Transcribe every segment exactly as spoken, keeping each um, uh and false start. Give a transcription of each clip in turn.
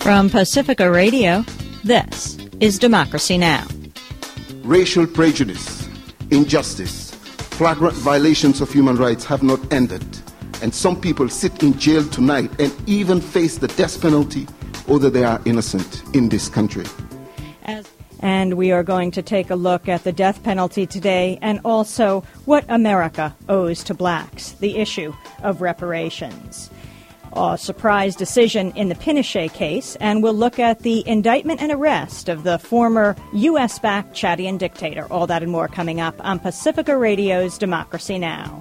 From Pacifica Radio, this is Democracy Now! Racial prejudice, injustice, flagrant violations of human rights have not ended, and some people sit in jail tonight and even face the death penalty, although they are innocent in this country. As And we are going to take a look at the death penalty today and also what America owes to blacks, the issue of reparations. A surprise decision in the Pinochet case, and we'll look at the indictment and arrest of the former U S-backed Chadian dictator. All that and more coming up on Pacifica Radio's Democracy Now!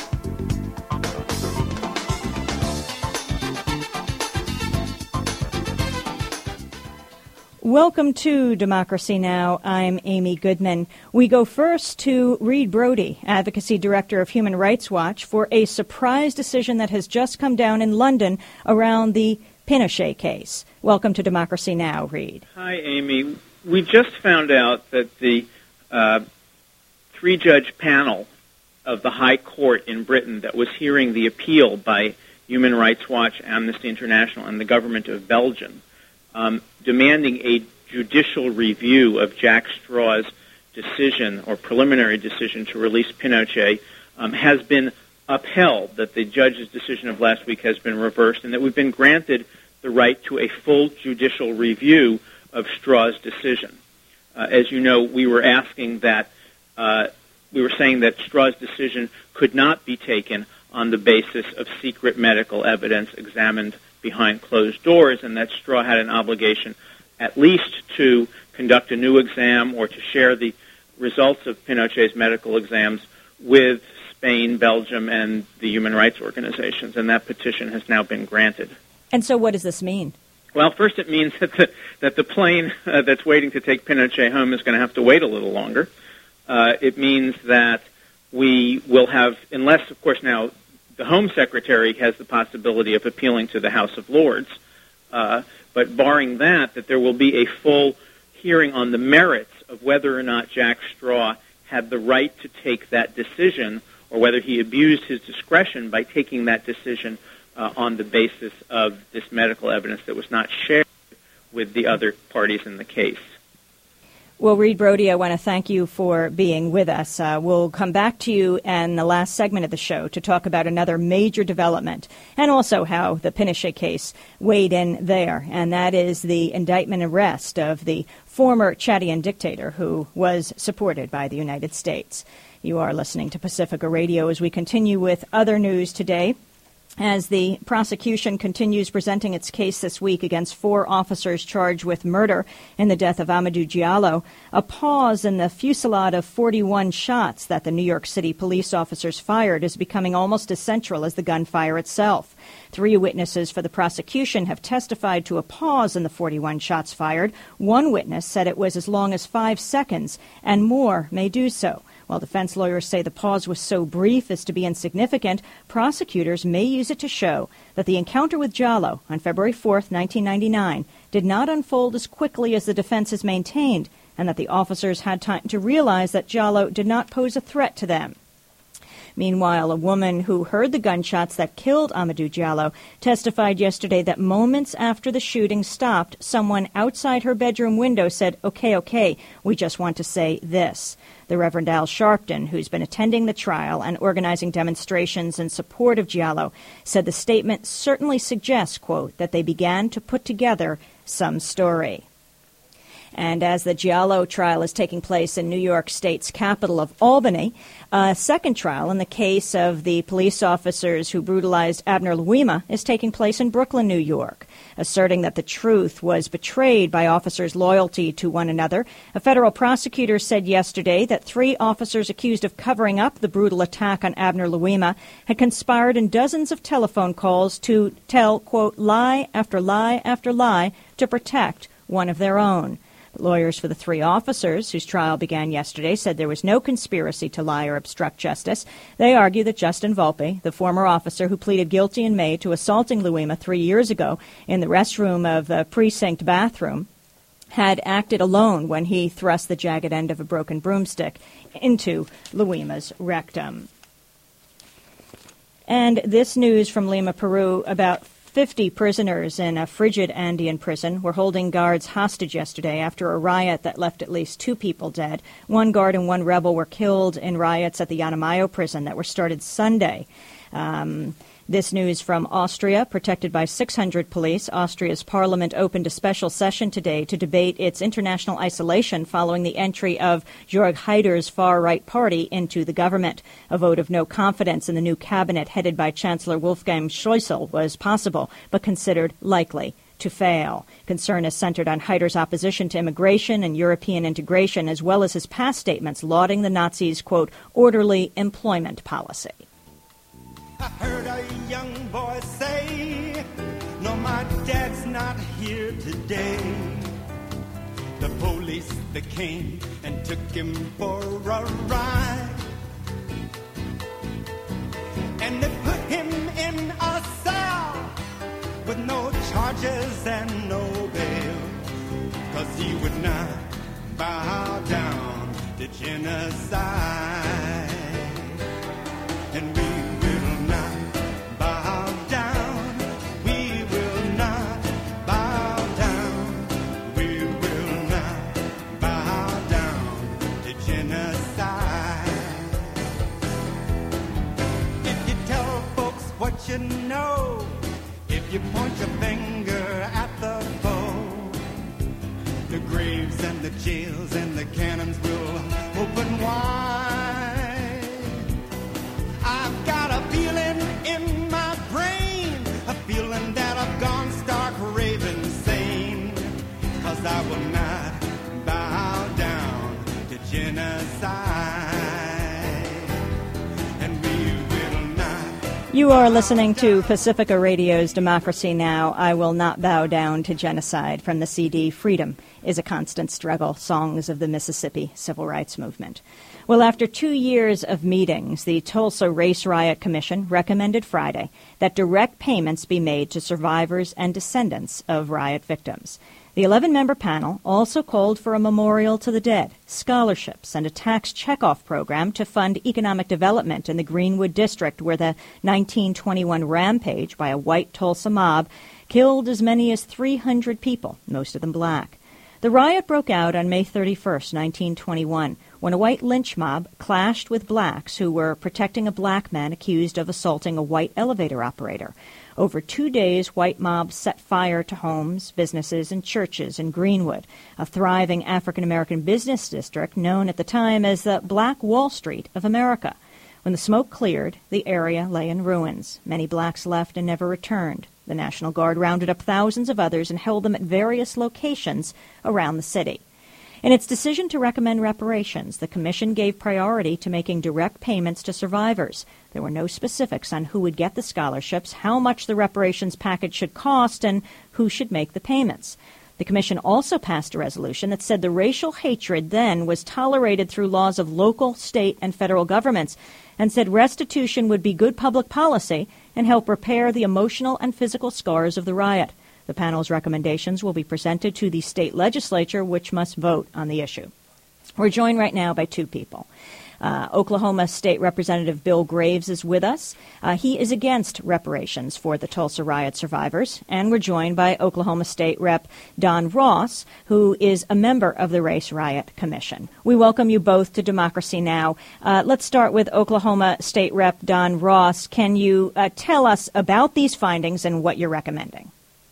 Welcome to Democracy Now! I'm Amy Goodman. We go first to Reed Brody, Advocacy Director of Human Rights Watch, for a surprise decision that has just come down in London around the Pinochet case. Welcome to Democracy Now!, Reed. Hi, Amy. We just found out that the uh, three-judge panel of the High Court in Britain that was hearing the appeal by Human Rights Watch, Amnesty International, and the government of Belgium Um, demanding a judicial review of Jack Straw's decision or preliminary decision to release Pinochet um, has been upheld, that the judge's decision of last week has been reversed, and that we've been granted the right to a full judicial review of Straw's decision. Uh, as you know, we were asking that, uh, we were saying that Straw's decision could not be taken on the basis of secret medical evidence examined behind closed doors, and that Straw had an obligation at least to conduct a new exam or to share the results of Pinochet's medical exams with Spain, Belgium, and the human rights organizations, and that petition has now been granted. And so what does this mean? Well, first it means that the, that the plane uh, that's waiting to take Pinochet home is going to have to wait a little longer. Uh, it means that we will have, unless, of course, now the Home Secretary has the possibility of appealing to the House of Lords, uh, but barring that, that there will be a full hearing on the merits of whether or not Jack Straw had the right to take that decision or whether he abused his discretion by taking that decision uh, on the basis of this medical evidence that was not shared with the other parties in the case. Well, Reed Brody, I want to thank you for being with us. Uh, we'll come back to you in the last segment of the show to talk about another major development and also how the Pinochet case weighed in there, and that is the indictment and arrest of the former Chadian dictator who was supported by the United States. You are listening to Pacifica Radio as we continue with other news today. As the prosecution continues presenting its case this week against four officers charged with murder in the death of Amadou Diallo, a pause in the fusillade of forty-one shots that the New York City police officers fired is becoming almost as central as the gunfire itself. Three witnesses for the prosecution have testified to a pause in the forty-one shots fired. One witness said it was as long as five seconds, and more may do so. While defense lawyers say the pause was so brief as to be insignificant, prosecutors may use it to show that the encounter with Diallo on February fourth, nineteen ninety-nine, did not unfold as quickly as the defense has maintained, and that the officers had time to realize that Diallo did not pose a threat to them. Meanwhile, a woman who heard the gunshots that killed Amadou Diallo testified yesterday that moments after the shooting stopped, someone outside her bedroom window said, "Okay, okay, we just want to say this." The Reverend Al Sharpton, who's been attending the trial and organizing demonstrations in support of Diallo, said the statement certainly suggests, quote, that they began to put together some story. And as the Diallo trial is taking place in New York State's capital of Albany, a second trial in the case of the police officers who brutalized Abner Louima is taking place in Brooklyn, New York. Asserting that the truth was betrayed by officers' loyalty to one another, a federal prosecutor said yesterday that three officers accused of covering up the brutal attack on Abner Louima had conspired in dozens of telephone calls to tell, quote, lie after lie after lie to protect one of their own. Lawyers for the three officers, whose trial began yesterday, said there was no conspiracy to lie or obstruct justice. They argue that Justin Volpe, the former officer who pleaded guilty in May to assaulting Louima three years ago in the restroom of a precinct bathroom, had acted alone when he thrust the jagged end of a broken broomstick into Louima's rectum. And this news from Lima, Peru, about fifty prisoners in a frigid Andean prison were holding guards hostage yesterday after a riot that left at least two people dead. One guard and one rebel were killed in riots at the Yanamayo prison that were started Sunday. Um, This news from Austria, protected by six hundred police. Austria's parliament opened a special session today to debate its international isolation following the entry of Jörg Haider's far-right party into the government. A vote of no confidence in the new cabinet headed by Chancellor Wolfgang Schäuble was possible, but considered likely to fail. Concern is centered on Haider's opposition to immigration and European integration, as well as his past statements lauding the Nazis', quote, orderly employment policy. I heard a young boy say, no, my dad's not here today. The police, they came and took him for a ride. And they put him in a cell with no charges and no bail, 'cause he would not bow down to genocide. And we you know, if you point your finger at the foe, the graves and the jails and the cannons will open wide. I've got a feeling in my brain, a feeling that I've gone stark raving sane, 'cause I will not bow down to genocide. You are listening to Pacifica Radio's Democracy Now! I Will Not Bow Down to Genocide from the C D Freedom is a Constant Struggle, Songs of the Mississippi Civil Rights Movement. Well, after two years of meetings, the Tulsa Race Riot Commission recommended Friday that direct payments be made to survivors and descendants of riot victims. The eleven-member panel also called for a memorial to the dead, scholarships, and a tax checkoff program to fund economic development in the Greenwood district, where the nineteen twenty-one rampage by a white Tulsa mob killed as many as three hundred people, most of them black. The riot broke out on May thirty-first, nineteen twenty-one, when a white lynch mob clashed with blacks who were protecting a black man accused of assaulting a white elevator operator. Over two days, white mobs set fire to homes, businesses, and churches in Greenwood, a thriving African-American business district known at the time as the Black Wall Street of America. When the smoke cleared, the area lay in ruins. Many blacks left and never returned. The National Guard rounded up thousands of others and held them at various locations around the city. In its decision to recommend reparations, the Commission gave priority to making direct payments to survivors. There were no specifics on who would get the scholarships, how much the reparations package should cost, and who should make the payments. The Commission also passed a resolution that said the racial hatred then was tolerated through laws of local, state, and federal governments, and said restitution would be good public policy and help repair the emotional and physical scars of the riot. The panel's recommendations will be presented to the state legislature, which must vote on the issue. We're joined right now by two people. Uh, Oklahoma State Representative Bill Graves is with us. Uh, he is against reparations for the Tulsa riot survivors. And we're joined by Oklahoma State Rep Don Ross, who is a member of the Race Riot Commission. We welcome you both to Democracy Now! Uh, let's start with Oklahoma State Rep Don Ross. Can you uh, tell us about these findings and what you're recommending?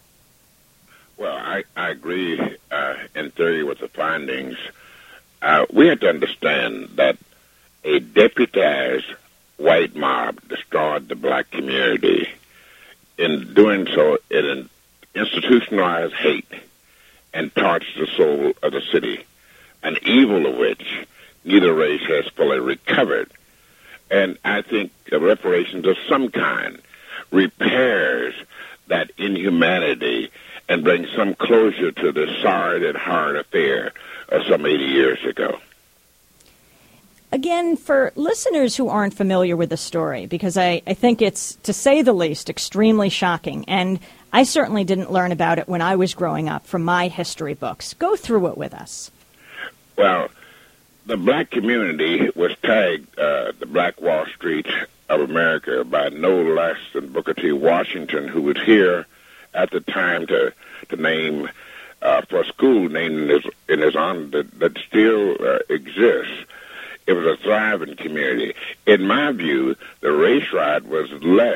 Well, I, I agree uh, in theory with the findings. Uh, we have to understand that a deputized white mob destroyed the black community. In doing so, it institutionalized hate and torched the soul of the city, an evil of which neither race has fully recovered. And I think the reparations of some kind repairs that inhumanity and bring some closure to the sorry and hard affair of some eighty years ago. Again, for listeners who aren't familiar with the story, because I, I think it's, to say the least, extremely shocking, and I certainly didn't learn about it when I was growing up from my history books. Go through it with us. Well, the black community was tagged uh, the Black Wall Street of America by no less than Booker T. Washington, who was here at the time to to name uh, for a school named in his, in his honor that, that still uh, exists. It was a thriving community. In my view, the race riot was less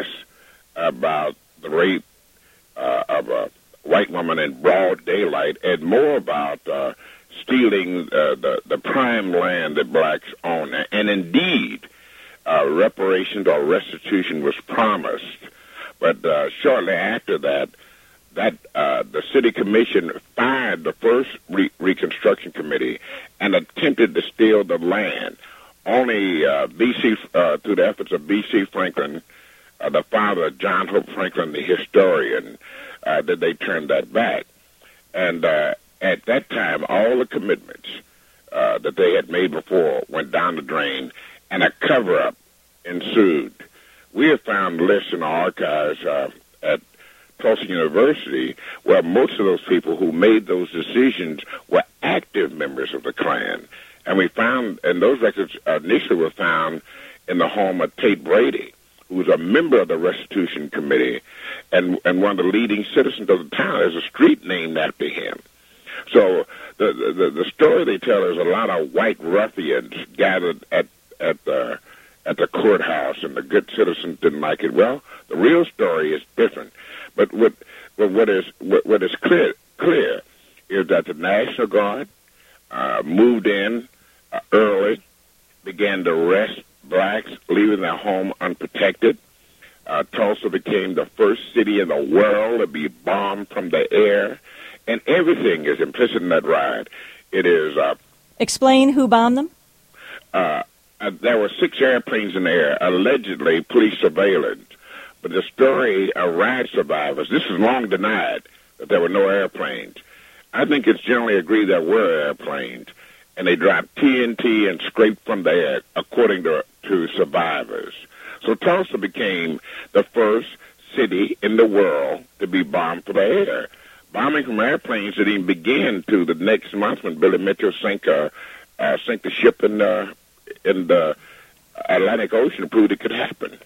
about the rape uh, of a white woman in broad daylight and more about uh, stealing uh, the, the prime land that blacks own. And indeed, uh, reparations or restitution was promised. But uh, shortly after that, that uh, the city commission fired the first re- Reconstruction Committee and attempted to steal the land. Only uh, B C, uh, through the efforts of B C Franklin, uh, the father of John Hope Franklin, the historian, uh, did they turn that back. And uh, at that time, all the commitments uh, that they had made before went down the drain, and a cover-up ensued. We have found lists in the archives uh, at Tulsa University where most of those people who made those decisions were active members of the Klan. And we found, and those records initially were found in the home of Tate Brady, who was a member of the Restitution Committee and, and one of the leading citizens of the town. There's a street named after him. So the, the, the story they tell is a lot of white ruffians gathered at, at the at the courthouse, and the good citizens didn't like it. Well, the real story is different. But what what, what is what, what is clear clear is that the National Guard uh, moved in uh, early, began to arrest blacks, leaving their home unprotected. Uh, Tulsa became the first city in the world to be bombed from the air, and everything is implicit in that riot. It is. Uh, Explain who bombed them. Uh, Uh, there were six airplanes in the air, allegedly police surveillance. But the story of riot survivors, this is long denied, that there were no airplanes. I think it's generally agreed there were airplanes, and they dropped T N T and scraped from the air, according to, to survivors. So Tulsa became the first city in the world to be bombed from the air. Bombing from airplanes didn't even begin to the next month when Billy Mitchell sank, uh, uh, sank the ship in the in the Atlantic Ocean, proved it could happen.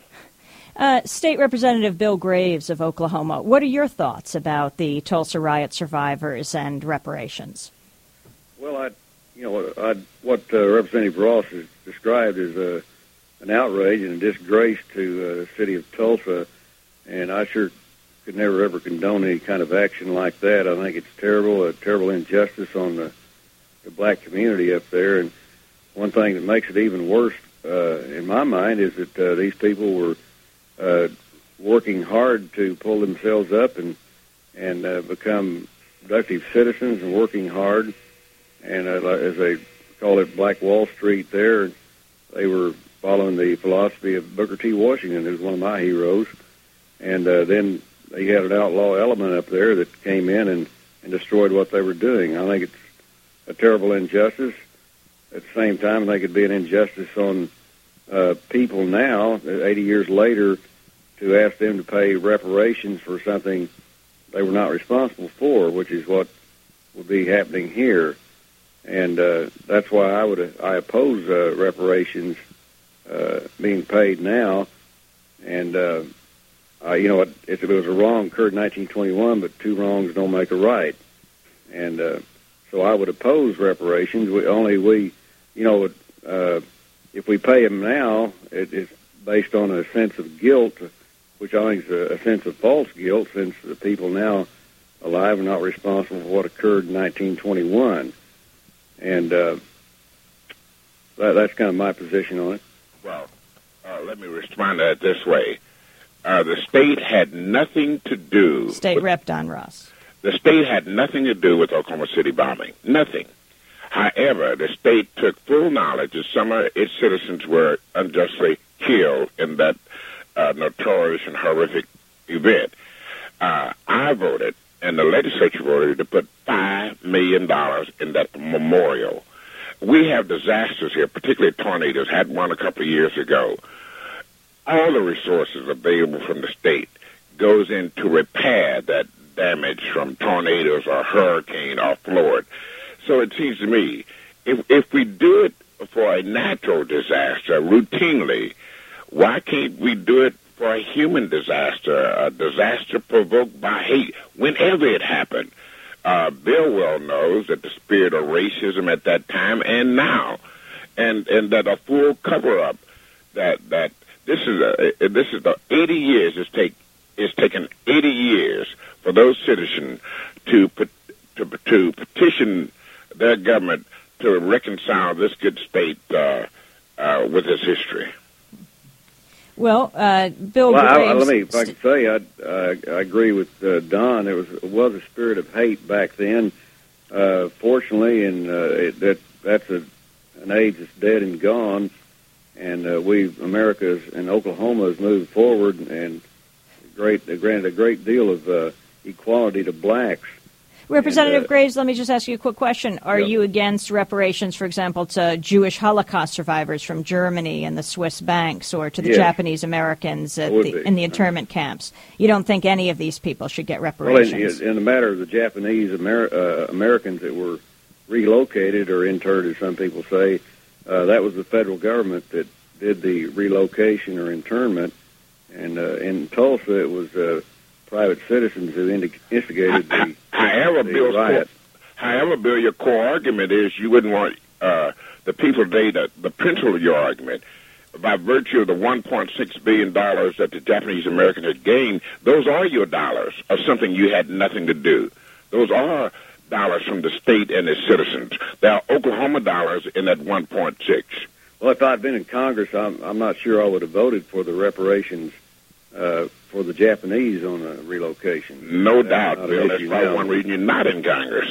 Uh, State Representative Bill Graves of Oklahoma, what are your thoughts about the Tulsa riot survivors and reparations? Well, I, you know, I, what uh, Representative Ross has described as uh, an outrage and a disgrace to uh, the city of Tulsa, and I sure could never ever condone any kind of action like that. I think it's terrible, a terrible injustice on the, the black community up there, and one thing that makes it even worse, uh, in my mind, is that uh, these people were uh, working hard to pull themselves up and and uh, become productive citizens and working hard. And uh, as they call it, Black Wall Street there, they were following the philosophy of Booker T. Washington, who's one of my heroes. And uh, then they had an outlaw element up there that came in and, and destroyed what they were doing. I think it's a terrible injustice. At the same time, they could be an injustice on uh, people now, eighty years later, to ask them to pay reparations for something they were not responsible for, which is what will be happening here. And uh, that's why I would I oppose uh, reparations uh, being paid now. And uh, uh, you know, if it was a wrong occurred in nineteen twenty-one, but two wrongs don't make a right. And uh, so I would oppose reparations. We, only we. You know, uh, if we pay them now, it, it's based on a sense of guilt, which I think is a, a sense of false guilt, since the people now alive are not responsible for what occurred in nineteen twenty-one. And uh, that, that's kind of my position on it. Well, uh, let me respond to that this way. Uh, the state had nothing to do... State with, Rep Don Ross. The state had nothing to do with Oklahoma City bombing. Nothing. However, the state took full knowledge that some of its citizens were unjustly killed in that uh, notorious and horrific event. Uh, I voted, and the legislature voted, to put five million dollars in that memorial. We have disasters here, particularly tornadoes. Had one a couple of years ago. All the resources available from the state goes into repair that damage from tornadoes or hurricane or flood. So it seems to me, if if we do it for a natural disaster routinely, why can't we do it for a human disaster, a disaster provoked by hate, whenever it happened. Uh, Bill well knows that the spirit of racism at that time and now, and and that a full cover-up, that that this is a, this is the eighty years it's take it's taken eighty years for those citizens to to to petition their government to reconcile this good state uh, uh, with its history. Well, uh, Bill well, Graves... I, let me, if I could say, I, I, I agree with uh, Don. There was, was a spirit of hate back then, uh, fortunately, and uh, it, that that's a, an age that's dead and gone. And uh, we, America and Oklahoma has moved forward, and great, granted a great deal of uh, equality to blacks. Representative and, uh, Graves, let me just ask you a quick question. Are yeah. you against reparations, for example, to Jewish Holocaust survivors from Germany and the Swiss banks, or to the yes. Japanese Americans at the, in the internment camps? You don't think any of these people should get reparations? Well, in, in the matter of the Japanese Amer- uh, Americans that were relocated or interned, as some people say, uh, that was the federal government that did the relocation or internment. And uh, in Tulsa, it was uh, private citizens who indi- instigated the, however, the Bill's riot. Core, however, Bill, your core argument is you wouldn't want uh, the people today, the, the principle of your argument, by virtue of the one point six billion dollars that the Japanese Americans had gained, those are your dollars of something you had nothing to do. Those are dollars from the state and its citizens. There are Oklahoma dollars in that one point six. Well, if I'd been in Congress, I'm, I'm not sure I would have voted for the reparations uh, for the Japanese on a relocation. No That's doubt, not an Bill. That's issue probably now. one reason you're not in Congress.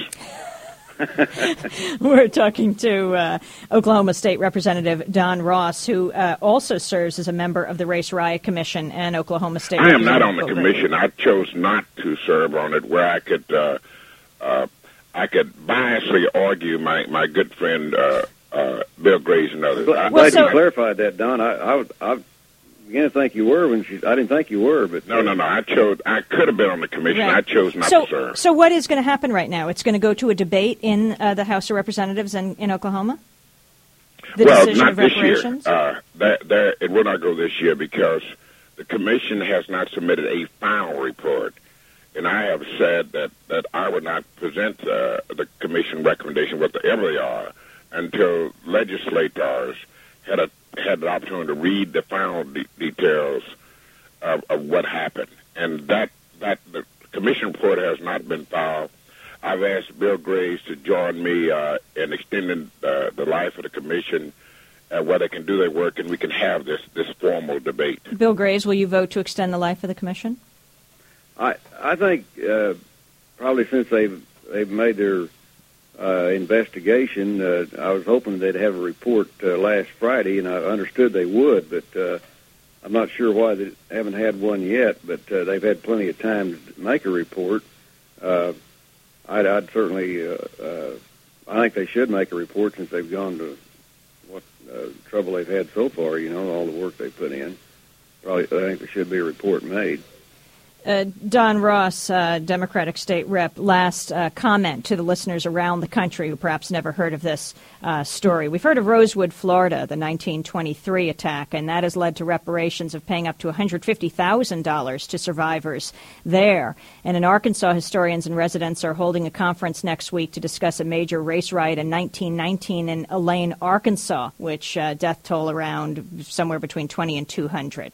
We're talking to uh, Oklahoma State Representative Don Ross, who uh, also serves as a member of the Race Riot Commission and Oklahoma State. I am not on the Bill commission. I chose not to serve on it, where I could uh, uh, I could biasly argue my, my good friend uh, uh, Bill Graves and others. Well, I, I'm glad so- you clarified that, Don. I, I, I began to think you were when she. I didn't think you were, but No, no, no. I chose. I could have been on the commission. Right. I chose not so, to serve. So what is going to happen right now? It's going to go to a debate in uh, the House of Representatives in, in Oklahoma? The well, decision not of this year. reparations? Uh, that, there, it will not go this year because the commission has not submitted a final report. And I have said that, that I would not present uh, the commission recommendation, whatever they are, until legislators had a had the opportunity to read the final de- details of, of what happened. And that that the commission report has not been filed. I've asked Bill Graves to join me uh, in extending uh, the life of the commission, uh, where they can do their work, and we can have this, this formal debate. Bill Graves, will you vote to extend the life of the commission? I I think uh, probably since they've they've made their uh, investigation, uh, I was hoping they'd have a report uh, last Friday, and I understood they would, but uh, I'm not sure why they haven't had one yet. But uh, they've had plenty of time to make a report. Uh, I'd, I'd certainly, uh, uh, I think they should make a report since they've gone to what uh, trouble they've had so far. You know, all the work they put in. Probably, I think there should be a report made. Uh, Don Ross, uh, Democratic State Rep, last uh, comment to the listeners around the country who perhaps never heard of this uh, story. We've heard of Rosewood, Florida, the nineteen twenty-three attack, and that has led to reparations of paying up to one hundred fifty thousand dollars to survivors there. And in Arkansas, historians and residents are holding a conference next week to discuss a major race riot in nineteen nineteen in Elaine, Arkansas, which uh, death toll around somewhere between twenty and two hundred.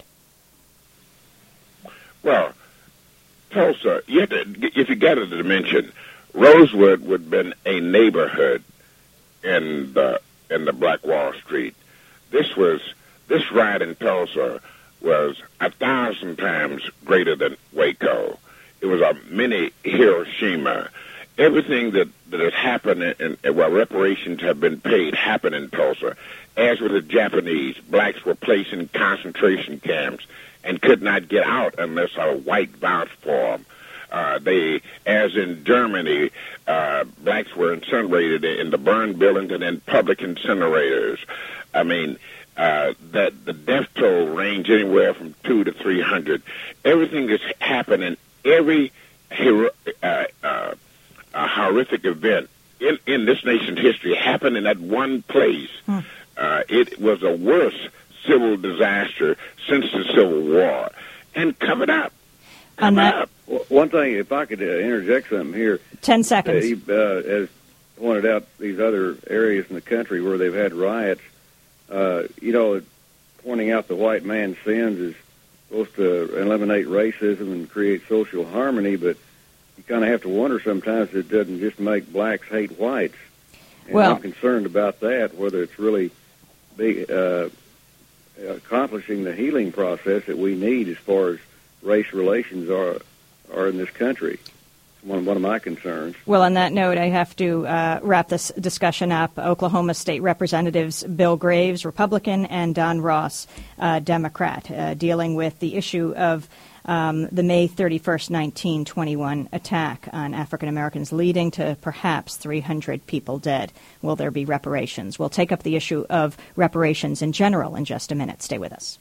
Well, Tulsa, you have to, if you gather the dimension, Rosewood would have been a neighborhood in the in the Black Wall Street. This was this riot in Tulsa was a thousand times greater than Waco. It was a mini Hiroshima. Everything that, that has happened and where reparations have been paid happened in Tulsa. As with the Japanese, blacks were placed in concentration camps and could not get out unless a white vouched for them. Uh, they, as in Germany, uh, blacks were incinerated in the burned buildings and in public incinerators. I mean, uh, that the death toll ranged anywhere from two to three hundred. Everything that's happened in every hero, uh, uh, uh, horrific event in, in this nation's history happened in that one place. Hmm. Uh, it was a worse civil disaster since the Civil War, and cover it up. On that, up. One thing, if I could uh, interject something here. ten seconds. Uh, he uh, has pointed out these other areas in the country where they've had riots. Uh, you know, pointing out the white man's sins is supposed to eliminate racism and create social harmony, but you kind of have to wonder sometimes if it doesn't just make blacks hate whites. And well, I'm concerned about that, whether it's really be, uh, accomplishing the healing process that we need as far as race relations are are in this country. It's one, one of my concerns. Well, on that note, I have to uh, wrap this discussion up. Oklahoma State Representatives Bill Graves, Republican, and Don Ross, uh, Democrat, uh, dealing with the issue of um, the May thirty-first, nineteen twenty-one attack on African Americans, leading to perhaps three hundred people dead. Will there be reparations? We'll take up the issue of reparations in general in just a minute. Stay with us.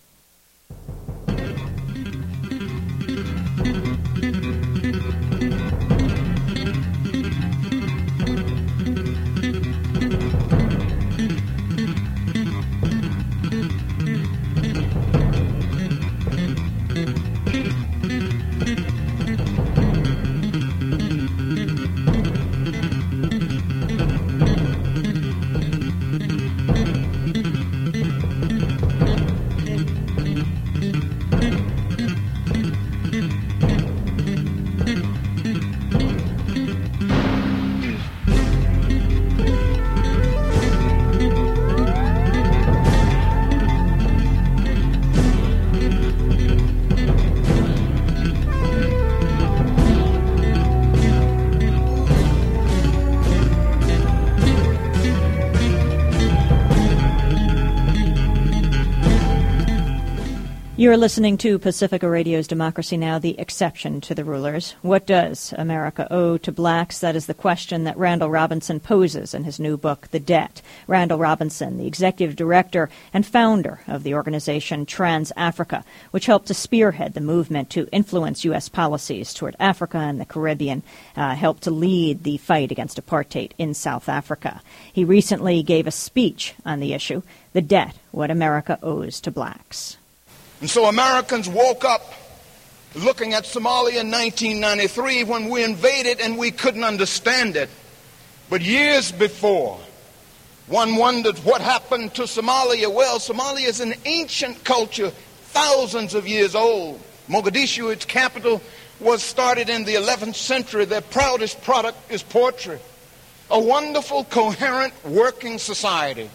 You're listening to Pacifica Radio's Democracy Now!, the exception to the rulers. What does America owe to blacks? That is the question that Randall Robinson poses in his new book, The Debt. Randall Robinson, the executive director and founder of the organization Trans-Africa, which helped to spearhead the movement to influence U S policies toward Africa and the Caribbean, uh, helped to lead the fight against apartheid in South Africa. He recently gave a speech on the issue, The Debt, What America Owes to Blacks. And so Americans woke up looking at Somalia in nineteen ninety-three when we invaded and we couldn't understand it. But years before, one wondered what happened to Somalia. Well, Somalia is an ancient culture, thousands of years old. Mogadishu, its capital, was started in the eleventh century. Their proudest product is poetry. A wonderful, coherent, working society.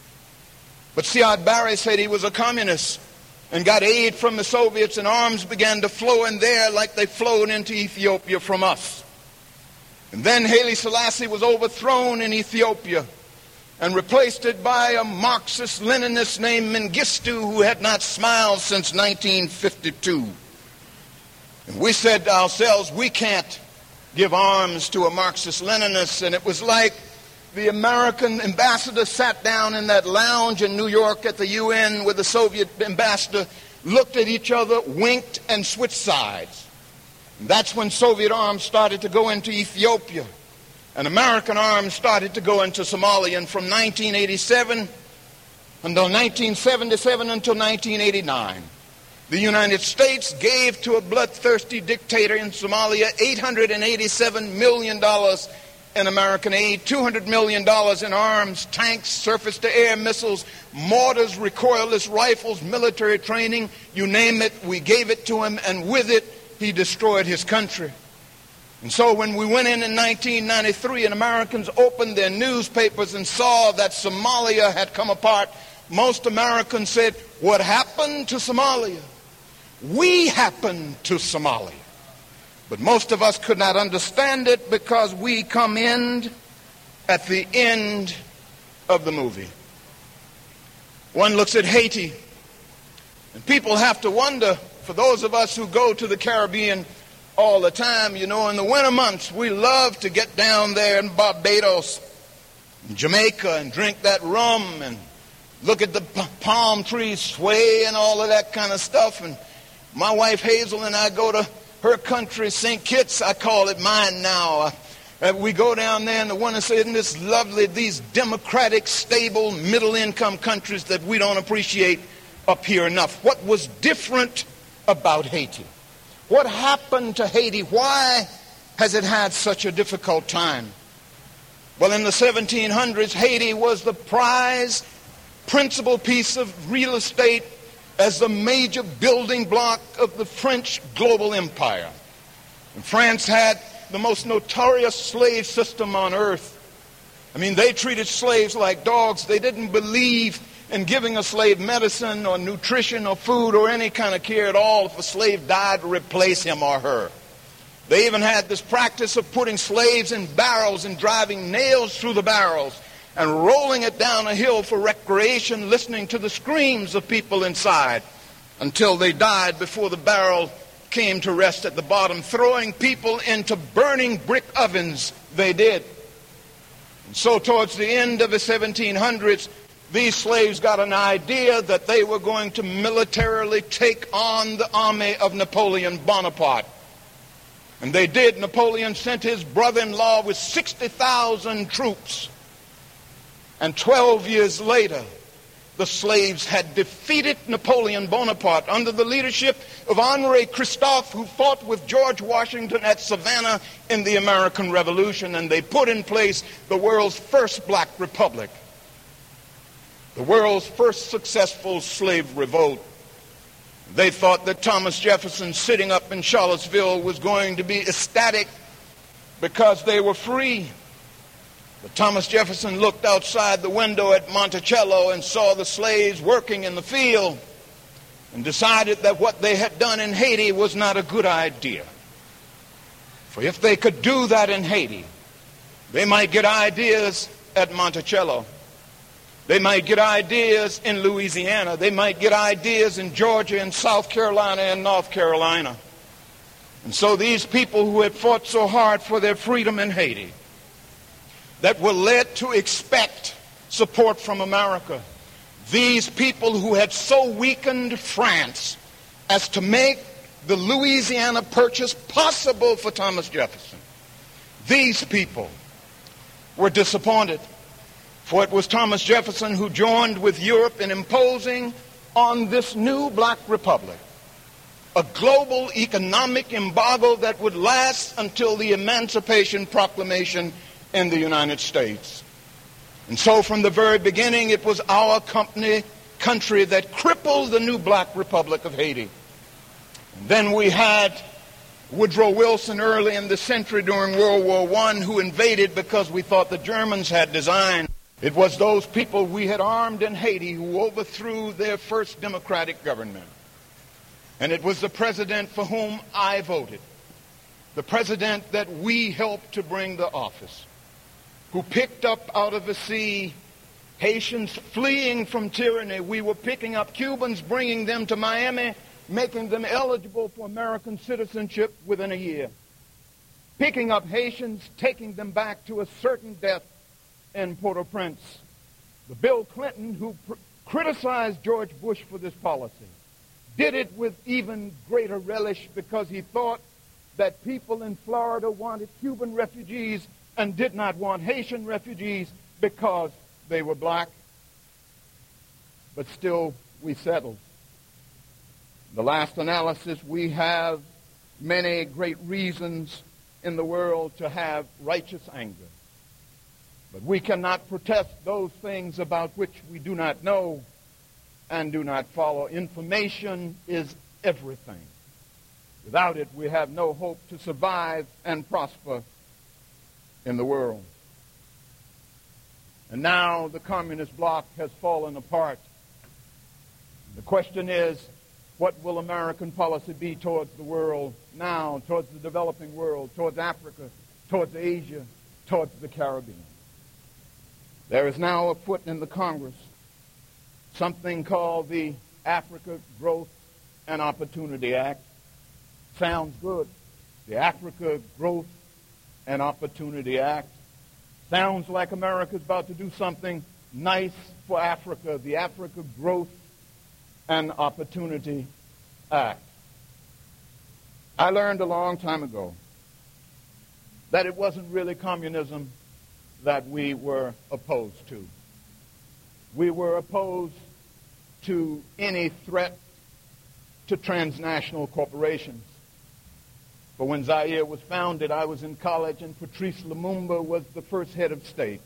But Siad Barre said he was a communist and got aid from the Soviets, and arms began to flow in there like they flowed into Ethiopia from us. And then Haile Selassie was overthrown in Ethiopia and replaced it by a Marxist-Leninist named Mengistu, who had not smiled since nineteen fifty-two. And we said to ourselves, we can't give arms to a Marxist-Leninist. And it was like the American ambassador sat down in that lounge in New York at the U N with the Soviet ambassador, looked at each other, winked, and switched sides. And that's when Soviet arms started to go into Ethiopia, and American arms started to go into Somalia. And from nineteen eighty-seven until nineteen seventy-seven until nineteen eighty-nine, the United States gave to a bloodthirsty dictator in Somalia eight hundred eighty-seven million dollars in American aid, two hundred million dollars in arms, tanks, surface-to-air missiles, mortars, recoilless rifles, military training, you name it, we gave it to him, and with it, he destroyed his country. And so when we went in in nineteen ninety-three and Americans opened their newspapers and saw that Somalia had come apart, most Americans said, what happened to Somalia? We happened to Somalia. But most of us could not understand it because we come in at the end of the movie. One looks at Haiti, and people have to wonder, for those of us who go to the Caribbean all the time, you know, in the winter months, we love to get down there in Barbados, in Jamaica, and drink that rum and look at the p- palm trees sway and all of that kind of stuff. And my wife Hazel and I go to her country, Saint Kitts, I call it mine now. Uh, we go down there and the one say, isn't this lovely, these democratic, stable, middle-income countries that we don't appreciate up here enough. What was different about Haiti? What happened to Haiti? Why has it had such a difficult time? Well, in the seventeen hundreds, Haiti was the prize principal piece of real estate as the major building block of the French global empire. And France had the most notorious slave system on earth. I mean, they treated slaves like dogs. They didn't believe in giving a slave medicine or nutrition or food or any kind of care at all if a slave died to replace him or her. They even had this practice of putting slaves in barrels and driving nails through the barrels and rolling it down a hill for recreation, listening to the screams of people inside until they died before the barrel came to rest at the bottom. Throwing people into burning brick ovens, they did. And so towards the end of the seventeen hundreds, these slaves got an idea that they were going to militarily take on the army of Napoleon Bonaparte. And they did. Napoleon sent his brother-in-law with sixty thousand troops. And twelve years later, the slaves had defeated Napoleon Bonaparte under the leadership of Henri Christophe, who fought with George Washington at Savannah in the American Revolution, and they put in place the world's first black republic, the world's first successful slave revolt. They thought that Thomas Jefferson sitting up in Charlottesville was going to be ecstatic because they were free. But Thomas Jefferson looked outside the window at Monticello and saw the slaves working in the field and decided that what they had done in Haiti was not a good idea. For if they could do that in Haiti, they might get ideas at Monticello. They might get ideas in Louisiana. They might get ideas in Georgia and South Carolina and North Carolina. And so these people who had fought so hard for their freedom in Haiti, that were led to expect support from America, these people who had so weakened France as to make the Louisiana Purchase possible for Thomas Jefferson, these people were disappointed. For it was Thomas Jefferson who joined with Europe in imposing on this new black republic a global economic embargo that would last until the Emancipation Proclamation in the United States. And so from the very beginning, it was our company, country that crippled the new black republic of Haiti. And then we had Woodrow Wilson early in the century during World War One, who invaded because we thought the Germans had designed. It was those people we had armed in Haiti who overthrew their first democratic government. And it was the president for whom I voted, the president that we helped to bring to office, who picked up out of the sea Haitians fleeing from tyranny. We were picking up Cubans, bringing them to Miami, making them eligible for American citizenship within a year. Picking up Haitians, taking them back to a certain death in Port-au-Prince. The Bill Clinton, who pr- criticized George Bush for this policy, did it with even greater relish because he thought that people in Florida wanted Cuban refugees and did not want Haitian refugees because they were black. But still, we settled. The last analysis, we have many great reasons in the world to have righteous anger. But we cannot protest those things about which we do not know and do not follow. Information is everything. Without it, we have no hope to survive and prosper in the world. And now the communist bloc has fallen apart. The question is, what will American policy be towards the world now, towards the developing world, towards Africa, towards Asia, towards the Caribbean? There is now afoot in the Congress something called the Africa Growth and Opportunity Act. Sounds good. The Africa Growth and Opportunity Act. Sounds like America's about to do something nice for Africa. The Africa Growth and Opportunity Act. I learned a long time ago that it wasn't really communism that we were opposed to. We were opposed to any threat to transnational corporations. But when Zaire was founded, I was in college, and Patrice Lumumba was the first head of state.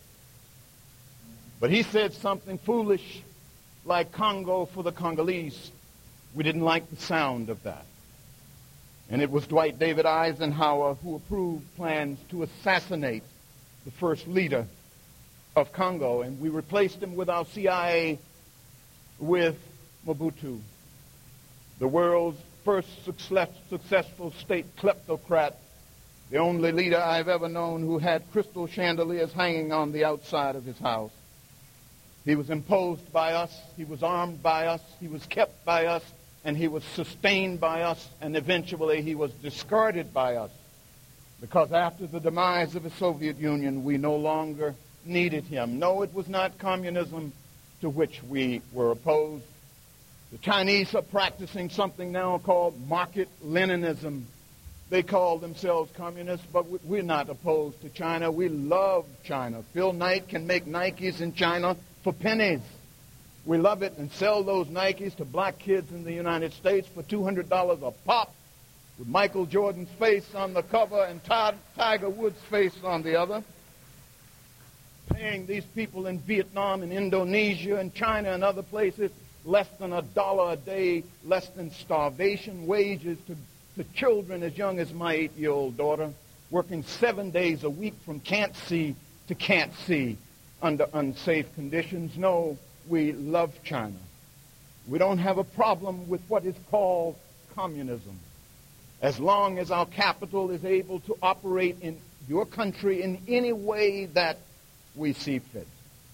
But he said something foolish like Congo for the Congolese. We didn't like the sound of that. And it was Dwight David Eisenhower who approved plans to assassinate the first leader of Congo, and we replaced him with our C I A with Mobutu, the world's first success, successful state kleptocrat, the only leader I've ever known who had crystal chandeliers hanging on the outside of his house. He was imposed by us, he was armed by us, he was kept by us, and he was sustained by us, and eventually he was discarded by us. Because after the demise of the Soviet Union, we no longer needed him. No, it was not communism to which we were opposed. The Chinese are practicing something now called market Leninism. They call themselves communists, but we're not opposed to China. We love China. Phil Knight can make Nikes in China for pennies. We love it and sell those Nikes to black kids in the United States for two hundred dollars a pop, with Michael Jordan's face on the cover and Tiger Woods' face on the other. Paying these people in Vietnam and Indonesia and China and other places less than a dollar a day, less than starvation wages to, to children as young as my eight-year-old daughter, working seven days a week from can't see to can't see under unsafe conditions. No, we love China. We don't have a problem with what is called communism, as long as our capital is able to operate in your country in any way that we see fit.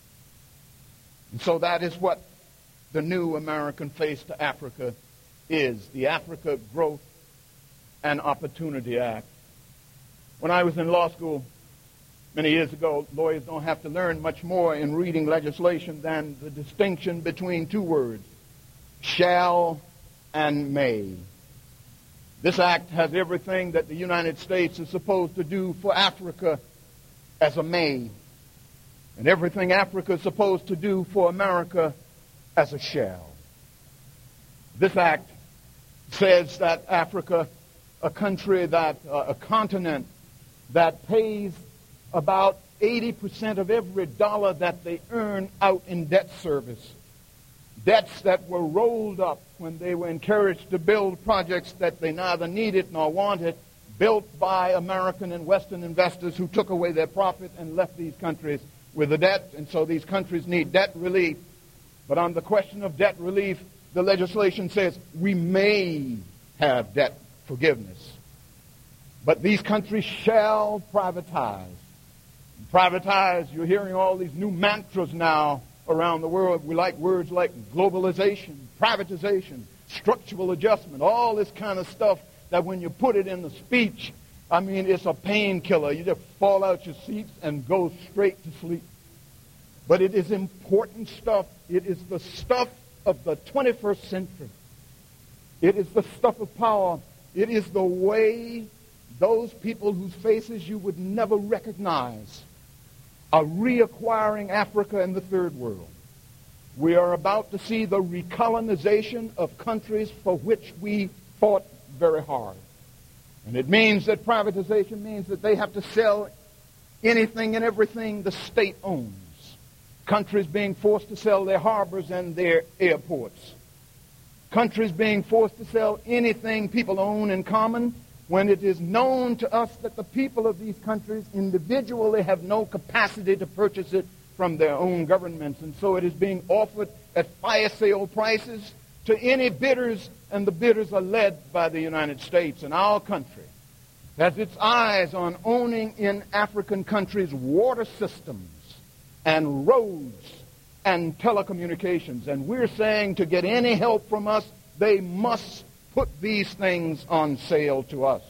And so that is what the new American Face to Africa is, the Africa Growth and Opportunity Act. When I was in law school many years ago, lawyers don't have to learn much more in reading legislation than the distinction between two words, shall and may. This act has everything that the United States is supposed to do for Africa as a may, and everything Africa is supposed to do for America as a shall. This act says that Africa, a country that, uh, a continent that pays about eighty percent of every dollar that they earn out in debt service, debts that were rolled up when they were encouraged to build projects that they neither needed nor wanted, built by American and Western investors who took away their profit and left these countries with a debt, and so these countries need debt relief. But on the question of debt relief, the legislation says we may have debt forgiveness. But these countries shall privatize. Privatize, you're hearing all these new mantras now around the world. We like words like globalization, privatization, structural adjustment, all this kind of stuff that when you put it in the speech, I mean, it's a painkiller. You just fall out your seats and go straight to sleep. But it is important stuff. It is the stuff of the twenty-first century. It is the stuff of power. It is the way those people whose faces you would never recognize are reacquiring Africa and the third world. We are about to see the recolonization of countries for which we fought very hard. And it means that privatization means that they have to sell anything and everything the state owns. Countries being forced to sell their harbors and their airports. Countries being forced to sell anything people own in common when it is known to us that the people of these countries individually have no capacity to purchase it from their own governments. And so it is being offered at fire sale prices to any bidders, and the bidders are led by the United States. And our country has its eyes on owning in African countries water systems and roads and telecommunications. And we're saying to get any help from us, they must put these things on sale to us.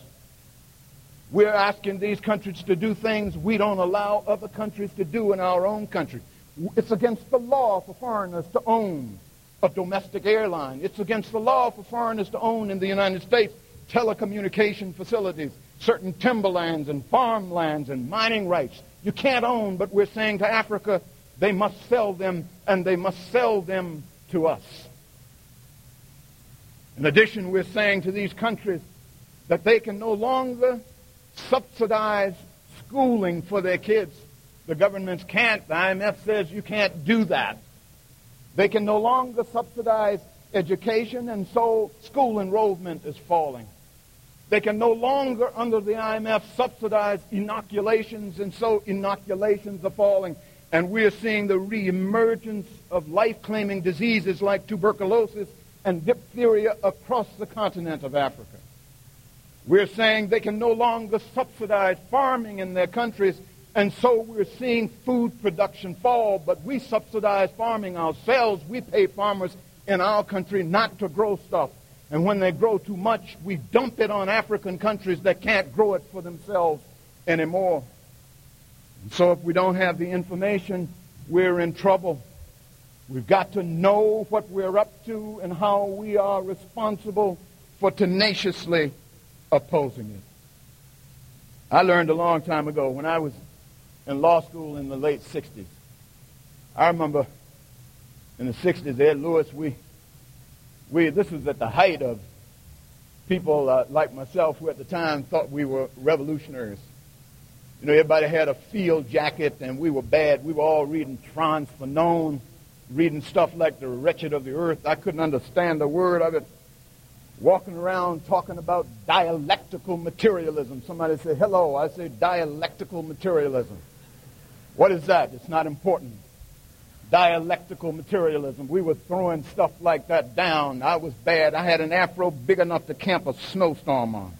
We're asking these countries to do things we don't allow other countries to do in our own country. It's against the law for foreigners to own a domestic airline. It's against the law for foreigners to own in the United States telecommunication facilities, certain timberlands and farmlands and mining rights. You can't own, but we're saying to Africa, they must sell them, and they must sell them to us. In addition, we're saying to these countries that they can no longer subsidize schooling for their kids. The governments can't. The I M F says you can't do that. They can no longer subsidize education, and so school enrollment is falling. They can no longer, under the I M F, subsidize inoculations, and so inoculations are falling. And we're seeing the reemergence of life-claiming diseases like tuberculosis and diphtheria across the continent of Africa. We're saying they can no longer subsidize farming in their countries, and so we're seeing food production fall, but we subsidize farming ourselves. We pay farmers in our country not to grow stuff. And when they grow too much, we dump it on African countries that can't grow it for themselves anymore. And so if we don't have the information, we're in trouble. We've got to know what we're up to and how we are responsible for tenaciously opposing it. I learned a long time ago when I was in law school in the late sixties. I remember in the sixties, Ed Lewis, we, we this was at the height of people uh, like myself who at the time thought we were revolutionaries. You know, everybody had a field jacket and we were bad. We were all reading Trans Fanon, reading stuff like The Wretched of the Earth. I couldn't understand a word of it. Walking around talking about dialectical materialism. Somebody said, hello. I say dialectical materialism. What is that? It's not important. Dialectical materialism. We were throwing stuff like that down. I was bad. I had an afro big enough to camp a snowstorm on.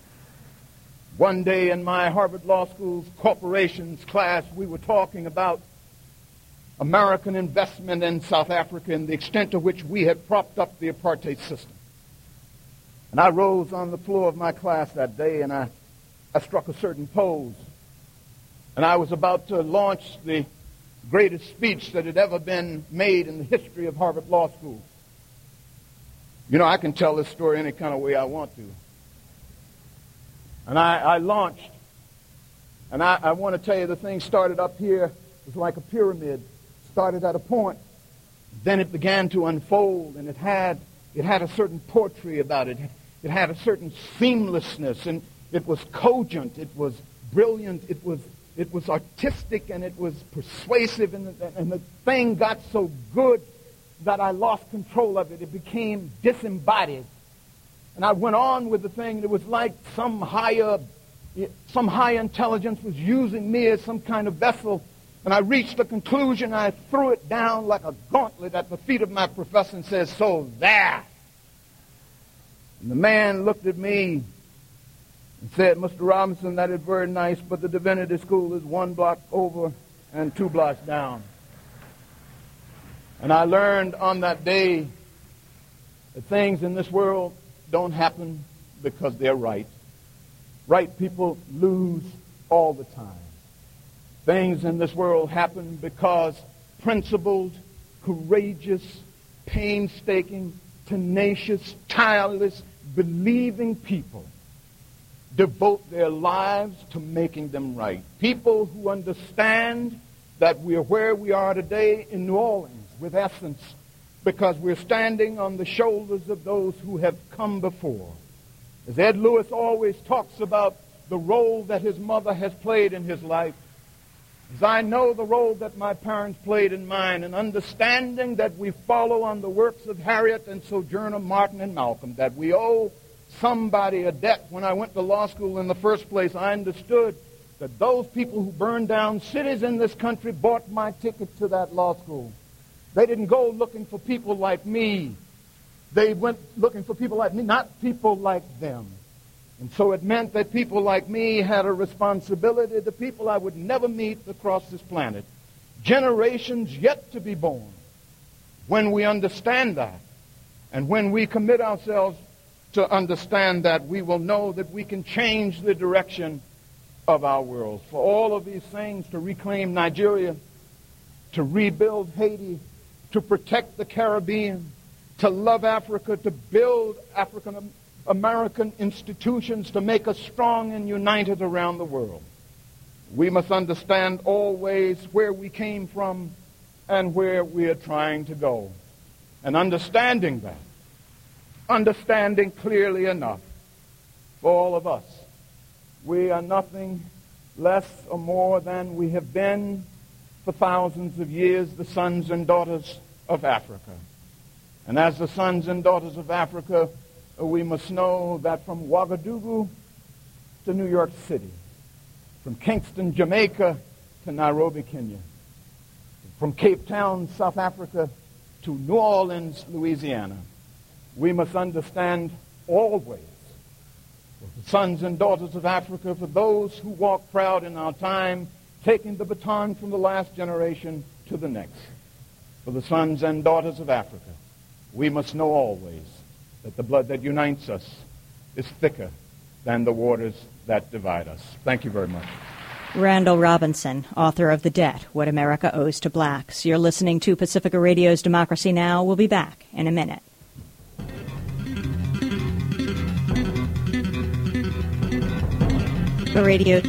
One day in my Harvard Law School's corporations class, we were talking about American investment in South Africa and the extent to which we had propped up the apartheid system. And I rose on the floor of my class that day and I, I struck a certain pose. And I was about to launch the greatest speech that had ever been made in the history of Harvard Law School. You know, I can tell this story any kind of way I want to. And I, I launched. And I, I want to tell you the thing started up here. It was like a pyramid. Started at a point. Then it began to unfold, and it had it had a certain poetry about it. It had a certain seamlessness, and it was cogent. It was brilliant. It was it was artistic, and it was persuasive. And the, and the thing got so good that I lost control of it. It became disembodied. And I went on with the thing. It was like some higher, some high intelligence was using me as some kind of vessel. And I reached the conclusion. I threw it down like a gauntlet at the feet of my professor and said, so there. And the man looked at me and said, Mister Robinson, that is very nice, but the Divinity School is one block over and two blocks down. And I learned on that day that things in this world don't happen because they're right. Right people lose all the time. Things in this world happen because principled, courageous, painstaking, tenacious, tireless, believing people devote their lives to making them right. People who understand that we're where we are today in New Orleans with essence because we're standing on the shoulders of those who have come before. As Ed Lewis always talks about the role that his mother has played in his life, as I know the role that my parents played in mine, and understanding that we follow on the works of Harriet and Sojourner Martin and Malcolm, that we owe somebody a debt. When I went to law school in the first place, I understood that those people who burned down cities in this country bought my ticket to that law school. They didn't go looking for people like me. They went looking for people like me, not people like them. And so it meant that people like me had a responsibility to people I would never meet across this planet. Generations yet to be born. When we understand that, and when we commit ourselves to understand that, we will know that we can change the direction of our world. For all of these things, to reclaim Nigeria, to rebuild Haiti, to protect the Caribbean, to love Africa, to build African American institutions to make us strong and united around the world. We must understand always where we came from and where we are trying to go. And understanding that, understanding clearly enough for all of us. We are nothing less or more than we have been for thousands of years, the sons and daughters of Africa. And as the sons and daughters of Africa, we must know that from Ouagadougou to New York City, from Kingston, Jamaica to Nairobi, Kenya, from Cape Town, South Africa to New Orleans, Louisiana, we must understand always, for the sons and daughters of Africa, for those who walk proud in our time, taking the baton from the last generation to the next, for the sons and daughters of Africa, we must know always that the blood that unites us is thicker than the waters that divide us. Thank you very much. Randall Robinson, author of The Debt, What America Owes to Blacks. You're listening to Pacifica Radio's Democracy Now! We'll be back in a minute. The radio...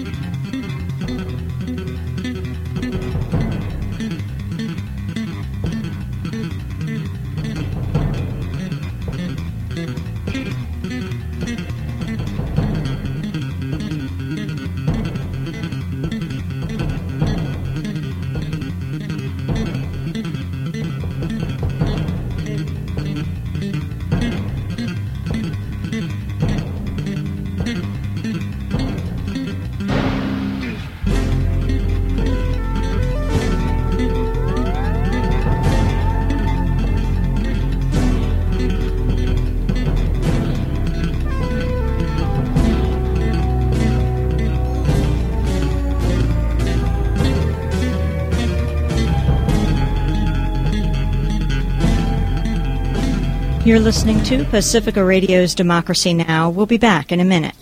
You're listening to Pacifica Radio's Democracy Now! We'll be back in a minute.